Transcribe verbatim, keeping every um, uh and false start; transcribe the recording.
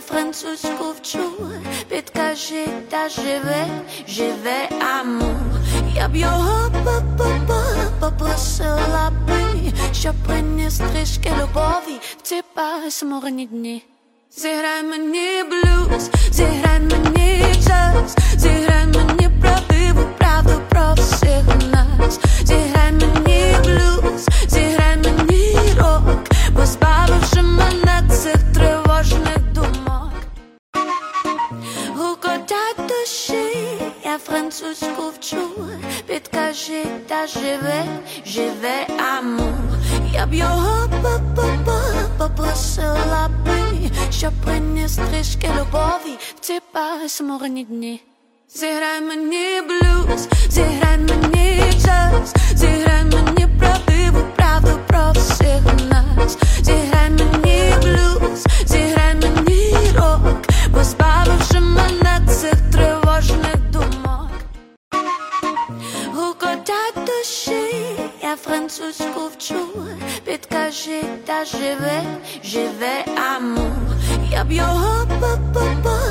французьку вчу, підкажи, та живе, живе амур. Я б його попросила би, щоб приніс трішки любові в ці пасмурні дні. Зіграй мені блюз, зіграй мені джаз, зіграй мені правдиву правду про всіх нас. Зіграй мені блюз, зіграй мені рок, позбавивши мене цих тривожних думок. Гукотять душі, я французьку вчу, підкажи, та живе, живе амур. Я б його попросила би, щоб приніс трішки любові в ці пасмурні дні. Зіграй мені блюз, зіграй мені джаз, зіграй мені правдиву правду про всіх нас. Зіграй мені блюз, зіграй мені рок, позбавивши мене цих тривожних думок. Гукотять душі, я французьку вчу, підкажи, та живе, живе амур. Я б його